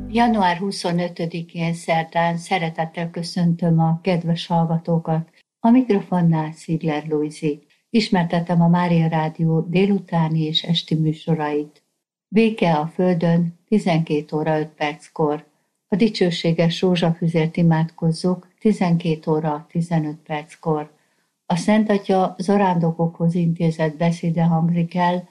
Január 25-én szerdán szeretettel köszöntöm a kedves hallgatókat. A mikrofonnál Szigler Lujzi. Ismertetem a Mária Rádió délutáni és esti műsorait. Béke a földön 12 óra 5 perckor. A dicsőséges rózsafüzért imádkozzuk 12 óra 15 perckor. A Szent Atya zarándokokhoz intézett beszéde hangzik el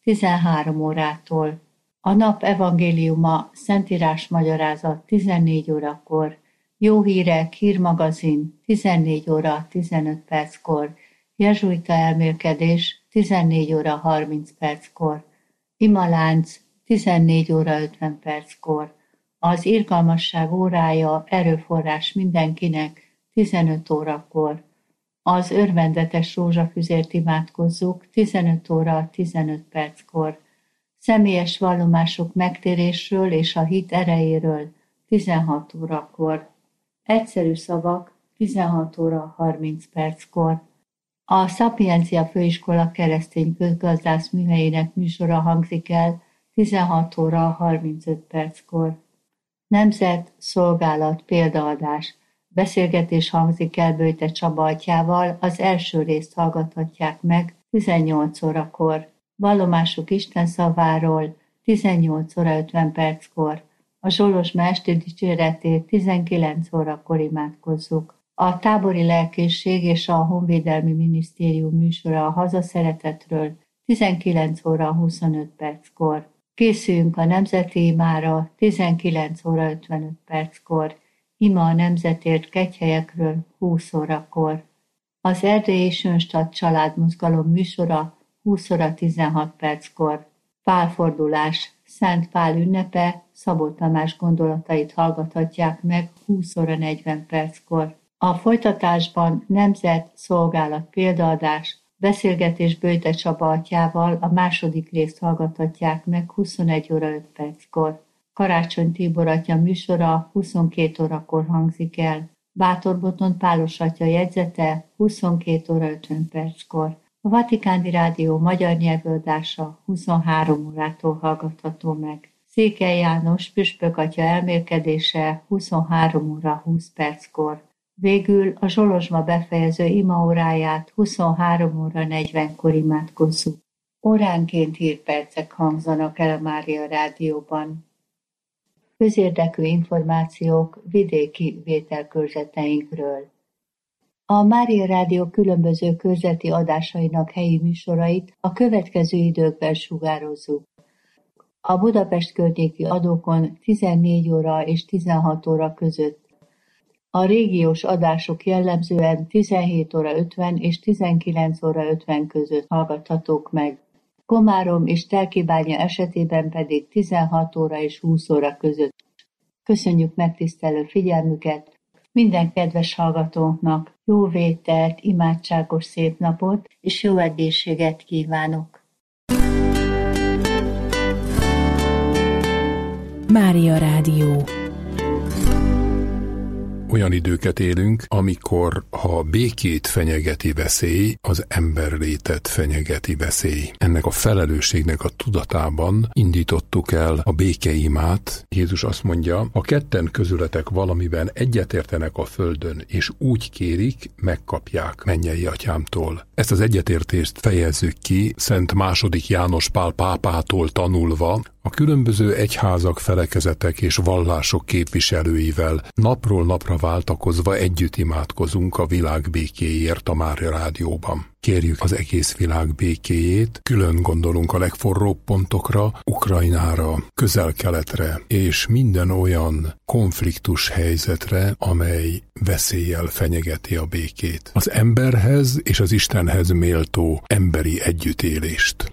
13 órától. A nap evangéliuma, Szentírás magyarázat 14 órakor, Jó hírek, hírmagazin 14 óra 15 perckor, jezsuita elmélkedés 14 óra 30 perckor, imalánc 14 óra 50 perckor, az irgalmasság órája, erőforrás mindenkinek 15 órakor, az örvendetes rózsafüzért imádkozzuk 15 óra 15 perckor, személyes vallomások megtérésről és a hit erejéről 16 órakor. Egyszerű szavak 16 óra 30 perckor. A Szapiencia Főiskola keresztény közgazdász műhelyének műsora hangzik el 16 óra 35 perckor. Nemzet, szolgálat, példaadás. Beszélgetés hangzik el Böjte Csaba atyával, az első részt hallgathatják meg 18 órakor. Vallomásuk Isten szaváról 18 óra 50 perckor, a Zsolozsma esti dicséretét 19 órakor imádkozzuk. A tábori lelkészség és a honvédelmi minisztérium műsora a hazaszeretetről 19 óra 25 perckor. Készüljünk a nemzeti imára 19 óra 55 perckor, ima a nemzetért kegyhelyekről 20 órakor. Az Erdélyi Sönstadt családmozgalom műsora 20 óra 16 perckor. Pálfordulás, Szent Pál ünnepe, Szabó Tamás gondolatait hallgathatják meg 20 óra 40 perckor. A folytatásban nemzet, szolgálat, példaadás, beszélgetés Böjte Csaba atyával a második részt hallgathatják meg 21 óra 5 perckor. Karácsony Tibor atya műsora 22 órakor hangzik el. Bátorboton Pálos atya jegyzete 22 óra 50 perckor. A Vatikáni Rádió magyar nyelvőadása 23 órától hallgatható meg. Székely János püspök atya elmélkedése 23 óra 20 perckor. Végül a Zsolozsma befejező imaóráját 23 óra 40-kor imádkozzuk. Óránként hírpercek hangzanak el a Mária Rádióban. Közérdekű információk vidéki vételkörzeteinkről. A Mária Rádió különböző körzeti adásainak helyi műsorait a következő időkben sugározzuk. A Budapest környéki adókon 14 óra és 16 óra között. A régiós adások jellemzően 17 óra 50 és 19 óra 50 között hallgathatók meg. Komárom és Telkibánya esetében pedig 16 óra és 20 óra között. Köszönjük megtisztelő figyelmüket! Minden kedves hallgatónknak jó vételt, imádságos szép napot és jó egészséget kívánok! Mária Rádió. Olyan időket élünk, amikor ha békét fenyegeti veszély, az emberlétet fenyegeti veszély. Ennek a felelősségnek a tudatában indítottuk el a békeimát. Jézus azt mondja, ha ketten közületek valamiben egyetértenek a földön, és úgy kérik, megkapják mennyei atyámtól. Ezt az egyetértést fejezzük ki Szent II. János Pál pápától tanulva, a különböző egyházak, felekezetek és vallások képviselőivel napról napra váltakozva együtt imádkozunk a világ békéért a Mária Rádióban. Kérjük az egész világ békéjét, külön gondolunk a legforróbb pontokra, Ukrajnára, Közel-Keletre és minden olyan konfliktus helyzetre, amely veszéllyel fenyegeti a békét. Az emberhez és az Istenhez méltó emberi együttélést.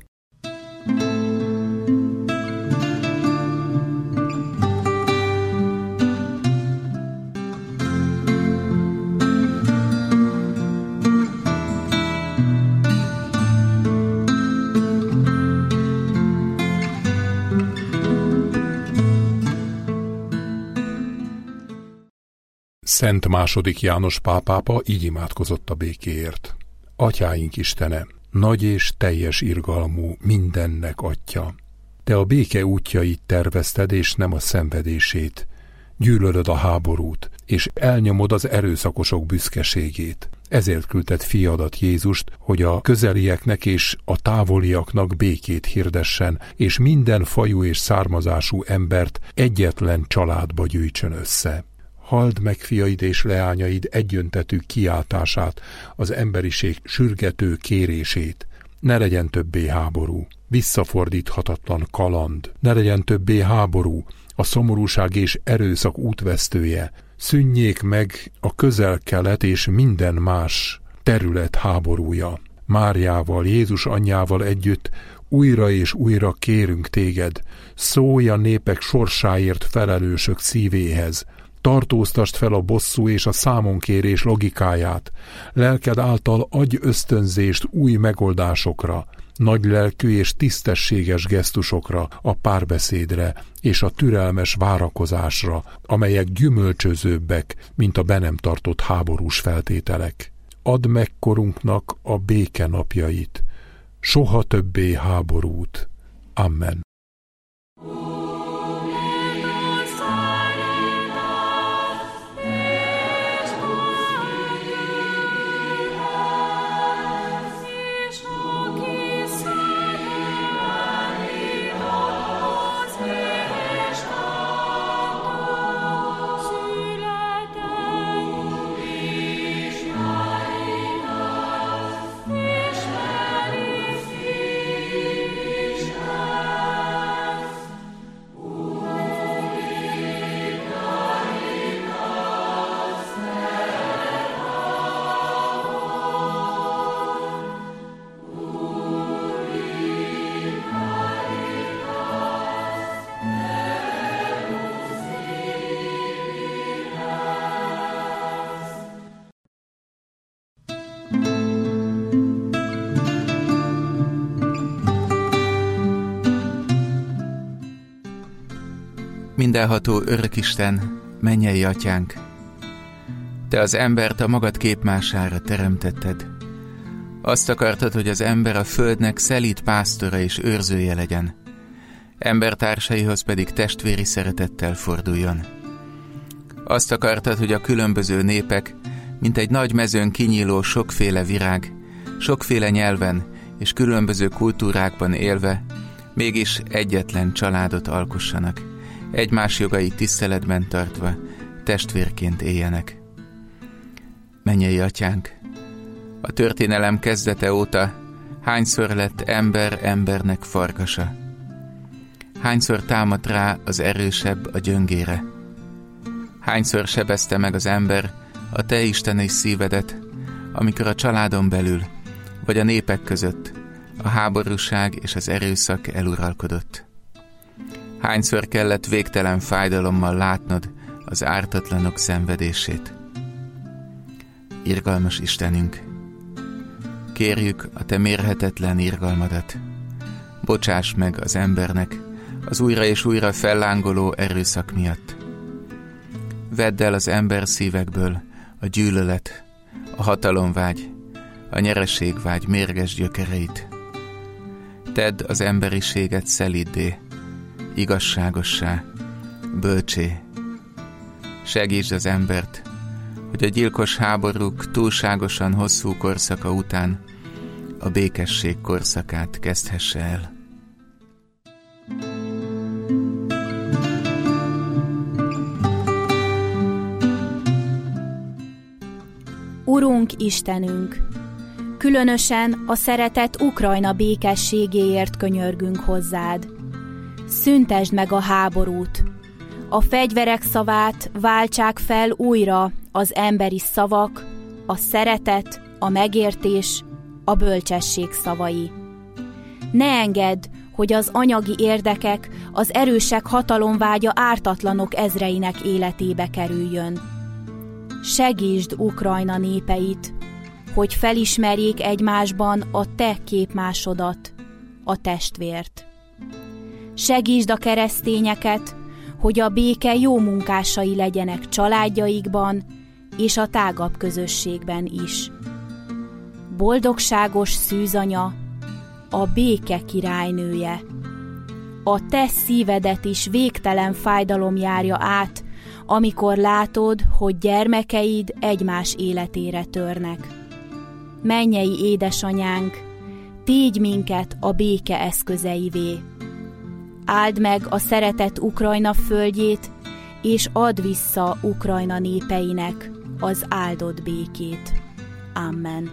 Szent II. János Pál pápa így imádkozott a békéért. Atyáink Istene, nagy és teljes irgalmú mindennek Atya, Te a béke útjait tervezted, és nem a szenvedését. Gyűlölöd a háborút, és elnyomod az erőszakosok büszkeségét. Ezért küldted fiadat Jézust, hogy a közelieknek és a távoliaknak békét hirdessen, és minden fajú és származású embert egyetlen családba gyűjtsön össze. Halld meg fiaid és leányaid egyöntetű kiáltását, az emberiség sürgető kérését. Ne legyen többé háború, visszafordíthatatlan kaland, ne legyen többé háború, a szomorúság és erőszak útvesztője. Szűnjék meg a Közel-Kelet és minden más terület háborúja. Máriával, Jézus anyjával együtt újra és újra kérünk téged, szólj a népek sorsáért felelősök szívéhez, tartóztasd fel a bosszú és a számonkérés logikáját, lelked által adj ösztönzést új megoldásokra, nagylelkű és tisztességes gesztusokra, a párbeszédre és a türelmes várakozásra, amelyek gyümölcsözőbbek, mint a be nem tartott háborús feltételek. Add meg korunknak a béke napjait, soha többé háborút. Amen. Mindenható Örökisten, mennyei Atyánk, Te az embert a magad képmására teremtetted. Azt akartad, hogy az ember a földnek szelíd pásztora és őrzője legyen, embertársaihoz pedig testvéri szeretettel forduljon. Azt akartad, hogy a különböző népek, mint egy nagy mezőn kinyíló sokféle virág, sokféle nyelven és különböző kultúrákban élve, mégis egyetlen családot alkossanak, egymás jogait tiszteletben tartva, testvérként éljenek. Mennyei Atyánk, a történelem kezdete óta hányszor lett ember embernek farkasa? Hányszor támadt rá az erősebb a gyöngére? Hányszor sebezte meg az ember a te isteni szívedet, amikor a családon belül, vagy a népek között a háborúság és az erőszak eluralkodott? Hányszor kellett végtelen fájdalommal látnod az ártatlanok szenvedését? Irgalmas Istenünk, kérjük a te mérhetetlen irgalmadat. Bocsáss meg az embernek az újra és újra fellángoló erőszak miatt. Vedd el az ember szívekből a gyűlölet, a hatalomvágy, a nyereségvágy mérges gyökereit. Tedd az emberiséget szeliddé, igazságossá, bölcsé. Segítsd az embert, hogy a gyilkos háborúk túlságosan hosszú korszaka után a békesség korszakát kezdhesse el. Urunk Istenünk, különösen a szeretett Ukrajna békességéért könyörgünk hozzád. Szüntesd meg a háborút, a fegyverek szavát váltsák fel újra az emberi szavak, a szeretet, a megértés, a bölcsesség szavai. Ne engedd, hogy az anyagi érdekek, az erősek hatalomvágya ártatlanok ezreinek életébe kerüljön. Segítsd Ukrajna népeit, hogy felismerjék egymásban a te képmásodat, a testvért. Segítsd a keresztényeket, hogy a béke jó munkásai legyenek családjaikban és a tágabb közösségben is. Boldogságos szűzanya, a béke királynője, a te szívedet is végtelen fájdalom járja át, amikor látod, hogy gyermekeid egymás életére törnek. Mennyei édesanyánk, tégy minket a béke eszközeivé. Áld meg a szeretett Ukrajna földjét, és add vissza Ukrajna népeinek az áldott békét. Amen.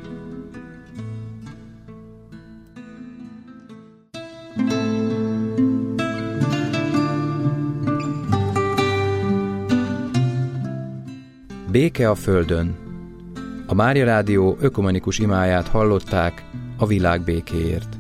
Béke a földön. A Mária Rádió ökumenikus imáját hallották a világ békéért.